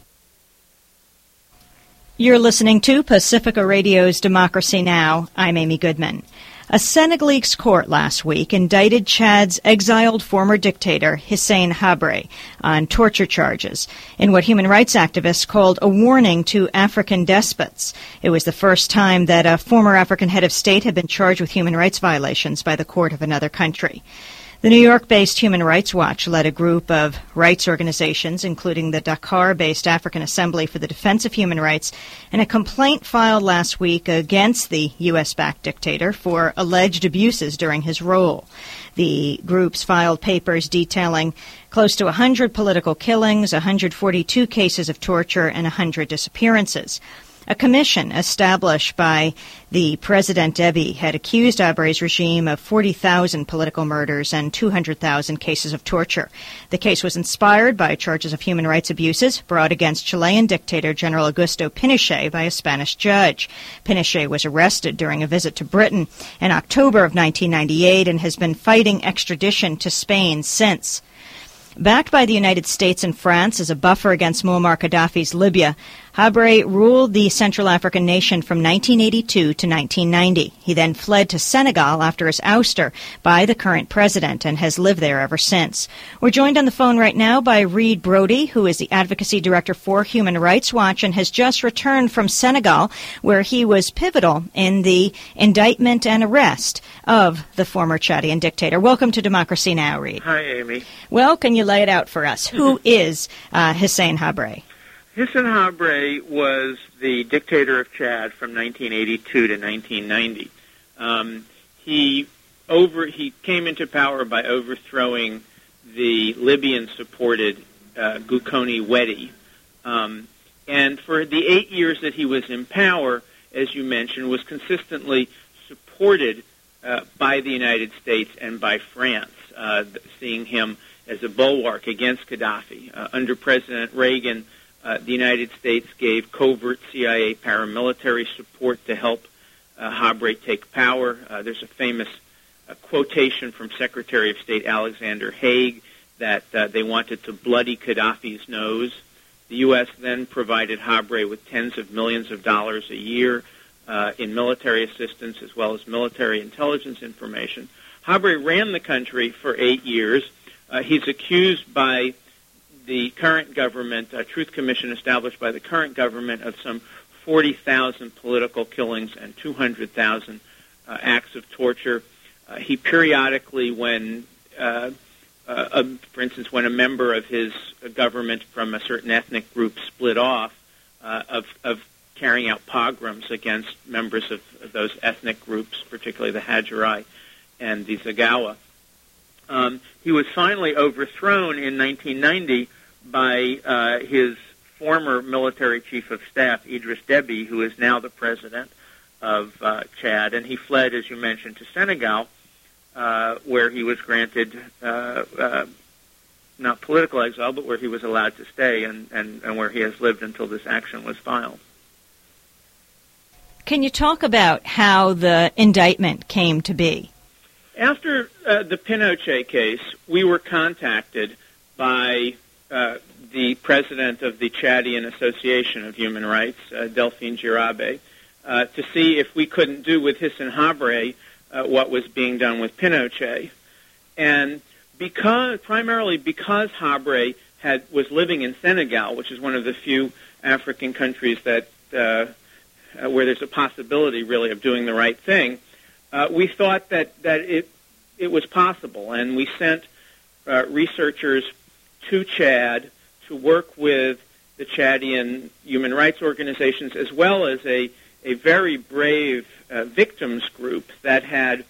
You're listening to Pacifica Radio's Democracy Now! I'm Amy Goodman. A Senegalese court last week indicted Chad's exiled former dictator, Hissène Habré, on torture charges in what human rights activists called a warning to African despots. It was the first time that a former African head of state had been charged with human rights violations by the court of another country. The New York-based Human Rights Watch led a group of rights organizations, including the Dakar-based African Assembly for the Defense of Human Rights, in a complaint filed last week against the U S-backed dictator for alleged abuses during his rule. The groups filed papers detailing close to one hundred political killings, one hundred forty-two cases of torture, and one hundred disappearances. A commission established by the President Deby had accused Habré's regime of forty thousand political murders and two hundred thousand cases of torture. The case was inspired by charges of human rights abuses brought against Chilean dictator General Augusto Pinochet by a Spanish judge. Pinochet was arrested during a visit to Britain in October of nineteen ninety-eight and has been fighting extradition to Spain since. Backed by the United States and France as a buffer against Muammar Gaddafi's Libya, Habré ruled the Central African nation from nineteen eighty-two to nineteen ninety. He then fled to Senegal after his ouster by the current president and has lived there ever since. We're joined on the phone right now by Reed Brody, who is the Advocacy Director for Human Rights Watch and has just returned from Senegal, where he was pivotal in the indictment and arrest of the former Chadian dictator. Welcome to Democracy Now!, Reed. Hi, Amy. Well, can you lay it out for us? Who is uh, Hissène Habré? Hissène Habré was the dictator of Chad from nineteen eighty-two to nineteen ninety. Um, he over he came into power by overthrowing the Libyan-supported uh, Gukoni Wedi. Um, and for the eight years that he was in power, as you mentioned, was consistently supported uh, by the United States and by France, uh, seeing him as a bulwark against Gaddafi. Uh, under President Reagan, uh, the United States gave covert C I A paramilitary support to help uh, Habré take power. Uh, there's a famous uh, quotation from Secretary of State Alexander Haig that uh, they wanted to bloody Gaddafi's nose. The U S then provided Habré with tens of millions of dollars a year uh, in military assistance as well as military intelligence information. Habré ran the country for eight years. Uh, he's accused by the current government, a Truth Commission established by the current government, of some forty thousand political killings and two hundred thousand uh, acts of torture. Uh, he periodically, when uh, uh, uh, for instance, when a member of his government from a certain ethnic group split off, uh, of, of carrying out pogroms against members of, of those ethnic groups, particularly the Hajarai and the Zagawa. Um, he was finally overthrown in nineteen ninety by uh, his former military chief of staff, Idris Deby, who is now the president of uh, Chad, and he fled, as you mentioned, to Senegal, uh, where he was granted uh, uh, not political exile, but where he was allowed to stay, and, and, and where he has lived until this action was filed. Can you talk about how the indictment came to be? After uh, the Pinochet case, we were contacted by uh, the president of the Chadian Association of Human Rights, uh, Delphine Girabe, uh, to see if we couldn't do with Hissène Habré uh, what was being done with Pinochet. And because, primarily because Habré had, was living in Senegal, which is one of the few African countries that uh, uh, where there's a possibility, really, of doing the right thing, Uh, we thought that, that it it was possible, and we sent uh, researchers to Chad to work with the Chadian human rights organizations, as well as a, a very brave uh, victims group that had,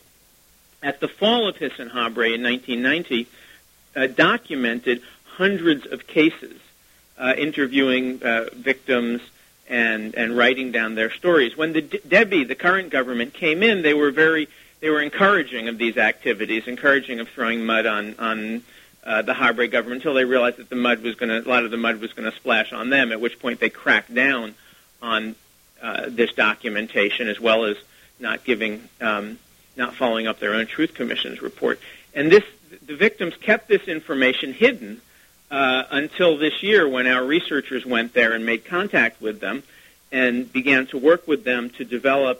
at the fall of Hissène Habré in nineteen ninety, uh, documented hundreds of cases, uh, interviewing uh, victims and and writing down their stories. When the Deby, the current government, came in, they were very they were encouraging of these activities, encouraging of throwing mud on on uh, the Habré government, until they realized that the mud was going to a lot of the mud was going to splash on them. At which point they cracked down on uh, this documentation, as well as not giving um, not following up their own Truth Commission's report. And this the victims kept this information hidden Uh, until this year, when our researchers went there and made contact with them and began to work with them to develop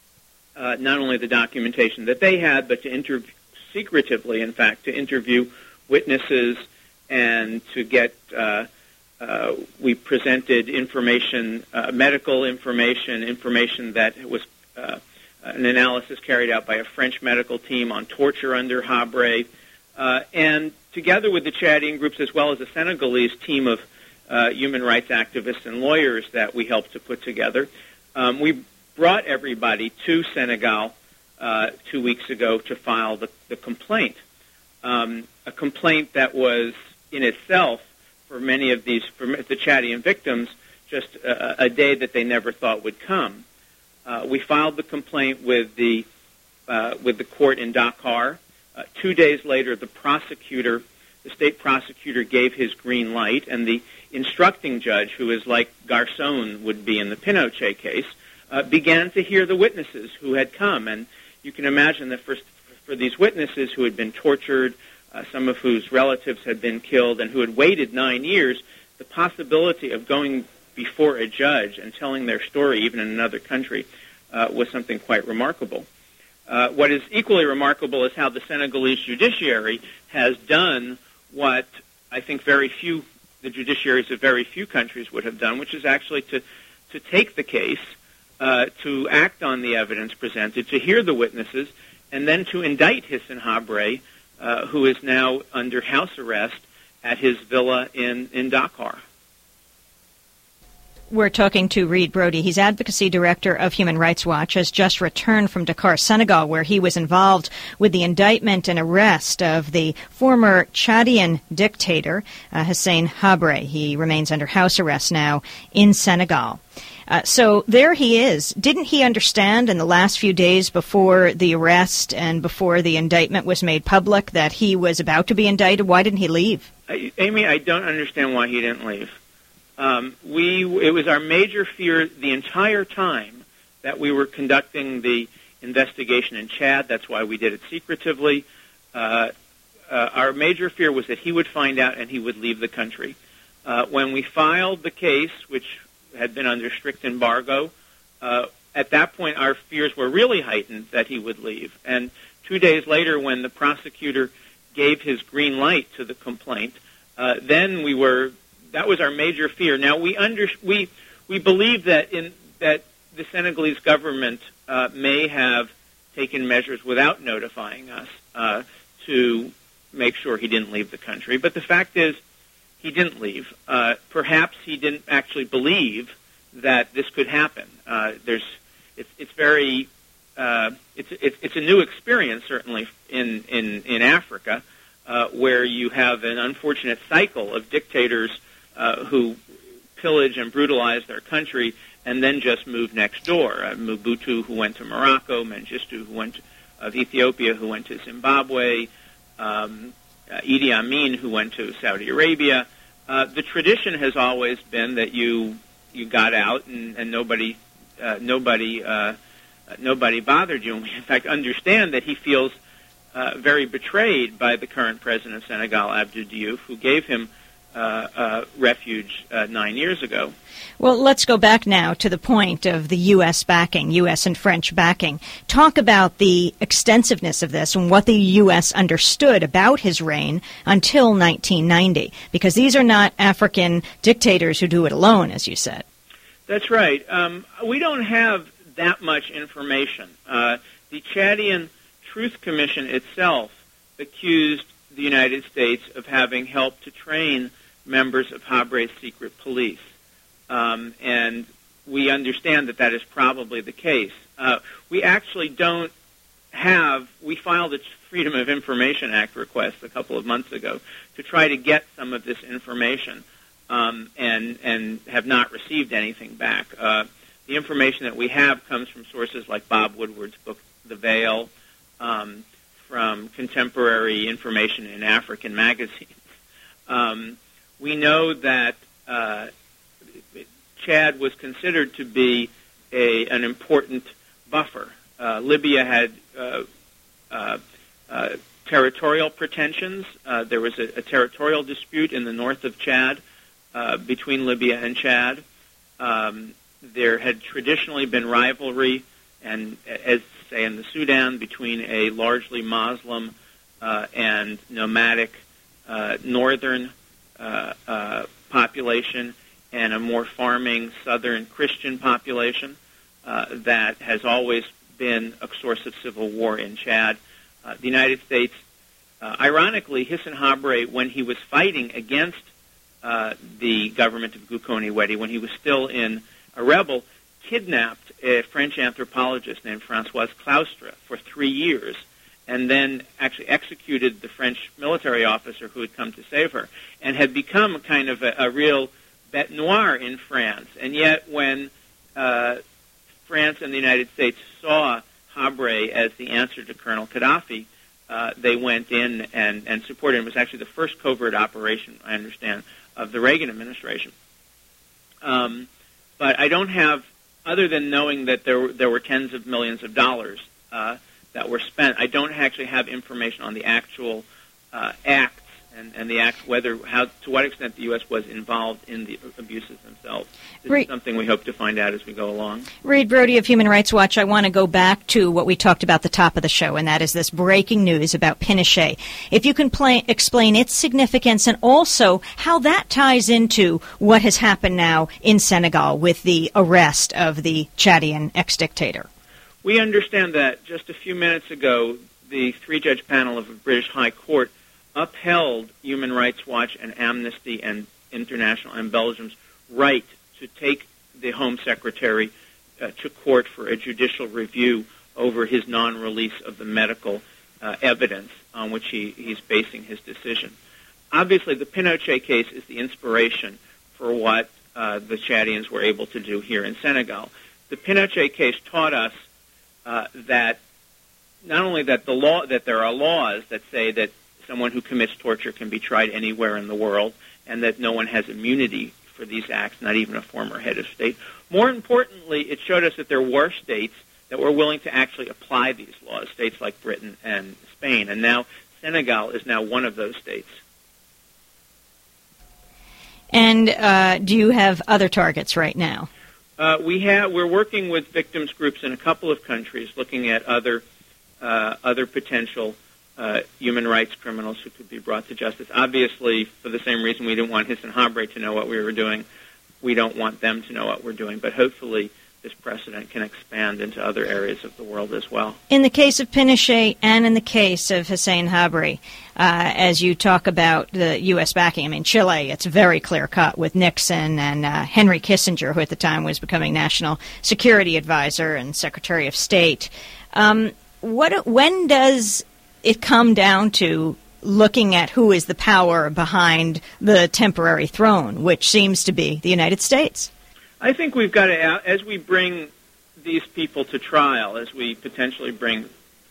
uh, not only the documentation that they had, but to interview, secretively, in fact, to interview witnesses and to get, uh, uh, we presented information, uh, medical information, information that was uh, an analysis carried out by a French medical team on torture under Habré, uh, and together with the Chadian groups, as well as a Senegalese team of uh, human rights activists and lawyers that we helped to put together, um, we brought everybody to Senegal uh, two weeks ago to file the, the complaint. Um, a complaint that was, in itself, for many of these, for the Chadian victims, just a, a day that they never thought would come. Uh, we filed the complaint with the uh, with the court in Dakar. Uh, two days later, the prosecutor, the state prosecutor, gave his green light, and the instructing judge, who is like Garçon would be in the Pinochet case, uh, began to hear the witnesses who had come. And you can imagine that for, for these witnesses who had been tortured, uh, some of whose relatives had been killed, and who had waited nine years, the possibility of going before a judge and telling their story, even in another country, uh, was something quite remarkable. Uh, what is equally remarkable is how the Senegalese judiciary has done what I think very few, the judiciaries of very few countries would have done, which is actually to, to take the case, uh, to act on the evidence presented, to hear the witnesses, and then to indict Hissène Habré, uh, who is now under house arrest at his villa in, in Dakar. We're talking to Reed Brody. He's Advocacy Director of Human Rights Watch, has just returned from Dakar, Senegal, where he was involved with the indictment and arrest of the former Chadian dictator, uh, Hissène Habré. He remains under house arrest now in Senegal. Uh, so there he is. Didn't he understand in the last few days before the arrest and before the indictment was made public that he was about to be indicted? Why didn't he leave? I, Amy, I don't understand why he didn't leave. Um, we, it was our major fear the entire time that we were conducting the investigation in Chad. That's why we did it secretively. Uh, uh, our major fear was that he would find out and he would leave the country. Uh, when we filed the case, which had been under strict embargo, uh, at that point our fears were really heightened that he would leave. And two days later, when the prosecutor gave his green light to the complaint, uh, then we were... That was our major fear. Now we under, we we believe that in that the Senegalese government uh, may have taken measures without notifying us uh, to make sure he didn't leave the country. But the fact is, he didn't leave. Uh, perhaps he didn't actually believe that this could happen. Uh, there's, it's, it's very, uh, it's, it's, it's a new experience, certainly in in in Africa, uh, where you have an unfortunate cycle of dictators uh, who pillage and brutalize their country and then just move next door. Uh, Mobutu, who went to Morocco, Mengistu, who went to, of Ethiopia, who went to Zimbabwe. Um, Uh, Idi Amin, who went to Saudi Arabia. Uh, the tradition has always been that you you got out and, and nobody uh, nobody uh, nobody bothered you. And we, in fact, understand that he feels uh, very betrayed by the current president of Senegal, Abdou Diouf, who gave him uh, uh, refuge uh, nine years ago. Well, let's go back now to the point of the U S backing, U S and French backing. Talk about the extensiveness of this and what the U S understood about his reign until nineteen ninety, because these are not African dictators who do it alone, as you said. That's right. Um, we don't have that much information. Uh, the Chadian Truth Commission itself accused the United States of having helped to train members of Habre's secret police. Um, and we understand that that is probably the case. Uh, we actually don't have, we filed a Freedom of Information Act request a couple of months ago to try to get some of this information, um, and, and have not received anything back. Uh, the information that we have comes from sources like Bob Woodward's book, The Veil, um, from contemporary information in African magazines. Um, we know that uh, Chad was considered to be a, an important buffer. Uh, Libya had uh, uh, uh, territorial pretensions. Uh, there was a, a territorial dispute in the north of Chad uh, between Libya and Chad. Um, there had traditionally been rivalry, and as say in the Sudan, between a largely Muslim uh, and nomadic uh, northern uh, uh, population and a more farming southern Christian population uh, that has always been a source of civil war in Chad. Uh, the United States, uh, ironically, Hissin Habre, when he was fighting against uh, the government of Gukoni Wedi, when he was still in a rebel, kidnapped a French anthropologist named Françoise Claustre for three years and then actually executed the French military officer who had come to save her, and had become kind of a, a real bête noire in France. And yet when uh, France and the United States saw Habre as the answer to Colonel Gaddafi, uh, they went in and, and supported him. It was actually the first covert operation, I understand, of the Reagan administration. Um, but I don't have, other than knowing that there were, there were tens of millions of dollars uh, that were spent, I don't actually have information on the actual uh, acts and, and the act, whether, how, to what extent the U S was involved in the abuses themselves. This Re- is something we hope to find out as we go along. Reed Brody of Human Rights Watch, I want to go back to what we talked about at the top of the show, and that is this breaking news about Pinochet. If you can play, explain its significance and also how that ties into what has happened now in Senegal with the arrest of the Chadian ex-dictator. We understand that just a few minutes ago, the three-judge panel of the British High Court upheld Human Rights Watch and Amnesty and International and Belgium's right to take the Home Secretary uh, to court for a judicial review over his non-release of the medical uh, evidence on which he, he's basing his decision. Obviously, the Pinochet case is the inspiration for what uh, the Chadians were able to do here in Senegal. The Pinochet case taught us uh, that not only that the law that there are laws that say that someone who commits torture can be tried anywhere in the world, and that no one has immunity for these acts, not even a former head of state. More importantly, it showed us that there were states that were willing to actually apply these laws, states like Britain and Spain, and now Senegal is now one of those states. And uh, do you have other targets right now? Uh, we have. We're working with victims groups in a couple of countries, looking at other uh, other potential Uh, human rights criminals who could be brought to justice. Obviously, for the same reason we didn't want Hissin Habre to know what we were doing, we don't want them to know what we're doing. But hopefully this precedent can expand into other areas of the world as well. In the case of Pinochet and in the case of Hossein Habri, uh, as you talk about the U S backing, I mean, Chile, it's very clear-cut with Nixon and uh, Henry Kissinger, who at the time was becoming National Security Advisor and Secretary of State. Um, what? When does it come down to looking at who is the power behind the temporary throne, which seems to be the United States? I think we've got to, as we bring these people to trial, as we potentially bring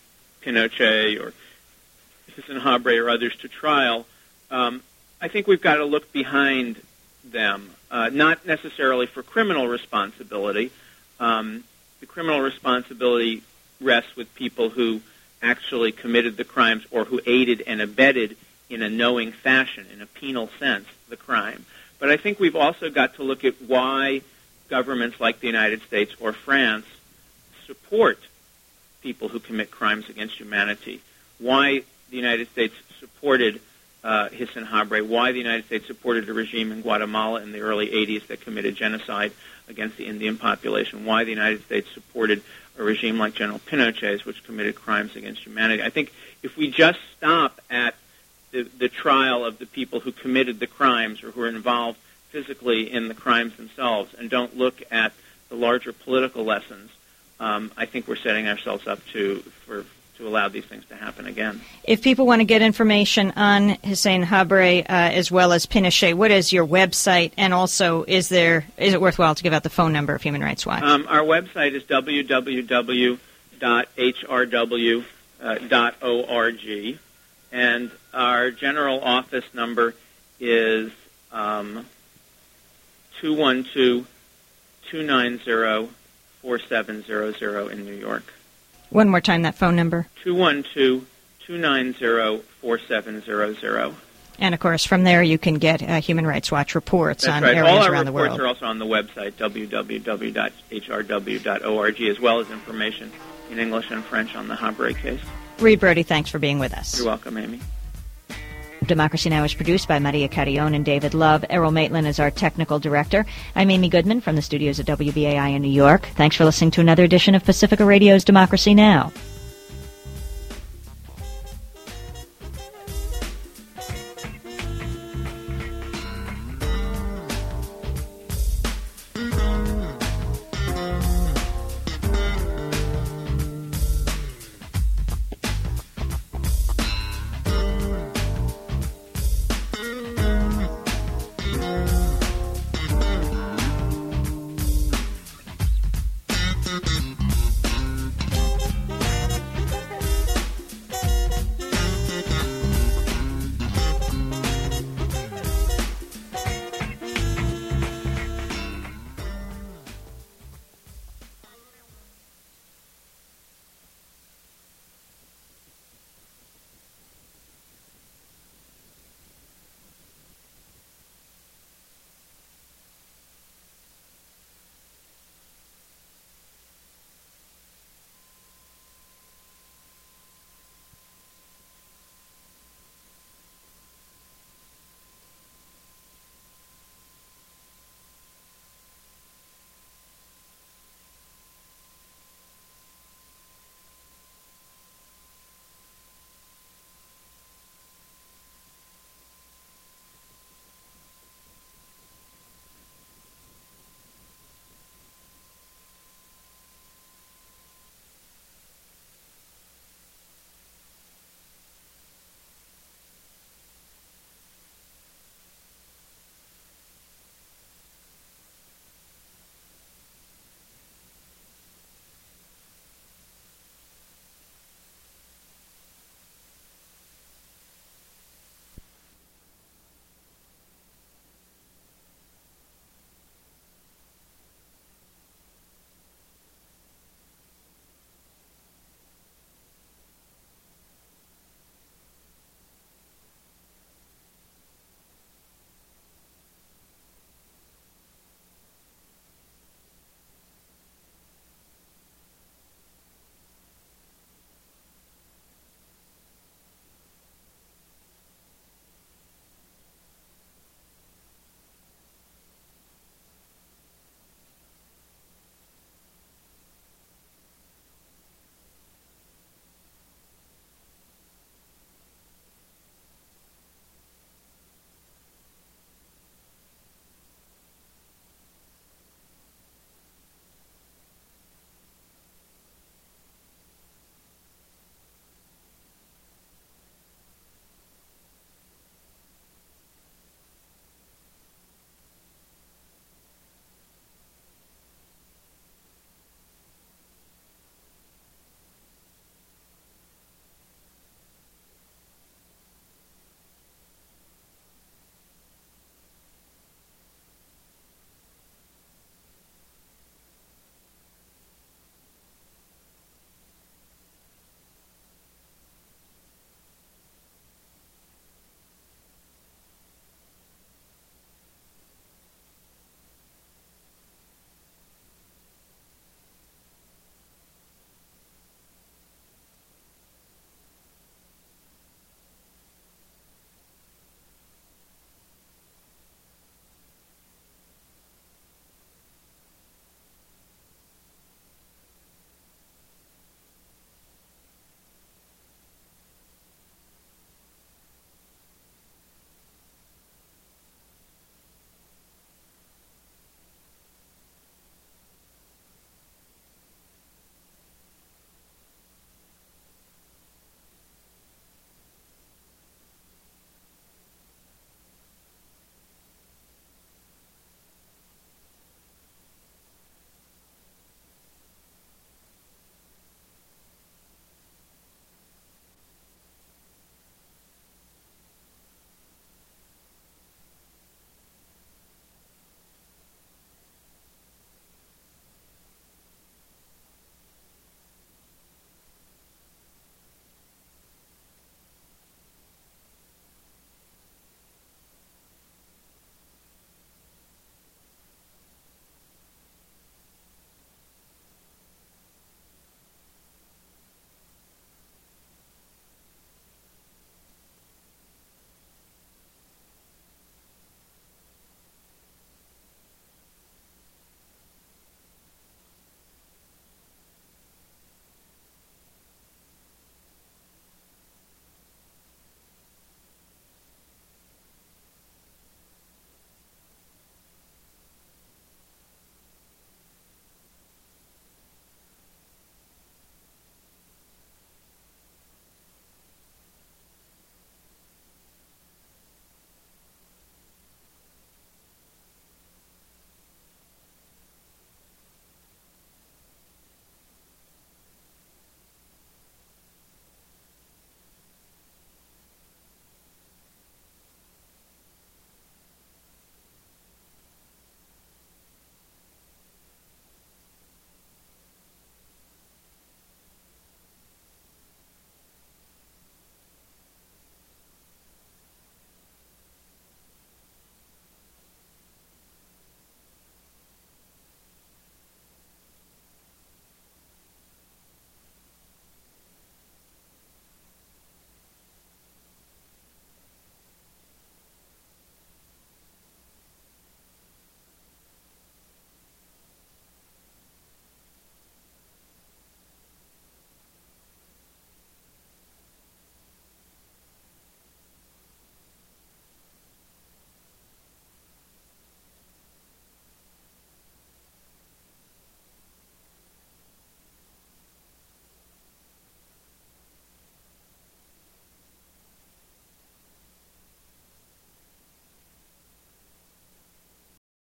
Pinochet or Hossein Habri or others to trial, um, I think we've got to look behind them, uh, not necessarily for criminal responsibility. Um, the criminal responsibility rests with people who actually committed the crimes or who aided and abetted in a knowing fashion, in a penal sense, the crime. But I think we've also got to look at why governments like the United States or France support people who commit crimes against humanity, why the United States supported uh, Hossein Habri, why the United States supported a regime in Guatemala in the early eighties that committed genocide against the Indian population, why the United States supported a regime like General Pinochet's, which committed crimes against humanity. I think if we just stop at the, the trial of the people who committed the crimes or who are involved physically in the crimes themselves and don't look at the larger political lessons, um, I think we're setting ourselves up to for to allow these things to happen again. If people want to get information on Hossein Habri uh, as well as Pinochet, what is your website? And also, is there is it worthwhile to give out the phone number of Human Rights Watch? Um, our website is w w w dot h r w dot org, and our general office number is um, two one two, two nine zero, four seven zero zero in New York. One more time, that phone number. two one two, two nine zero, four seven zero zero. And, of course, from there you can get uh, Human Rights Watch reports That's on right. areas All our around the world. reports are also on the website, w w w dot h r w dot org, as well as information in English and French on the Habri case. Reed Brody, thanks for being with us. You're welcome, Amy. Democracy Now! Is produced by Maria Carrion and David Love. Errol Maitland is our technical director. I'm Amy Goodman from the studios at W B A I in New York. Thanks for listening to another edition of Pacifica Radio's Democracy Now!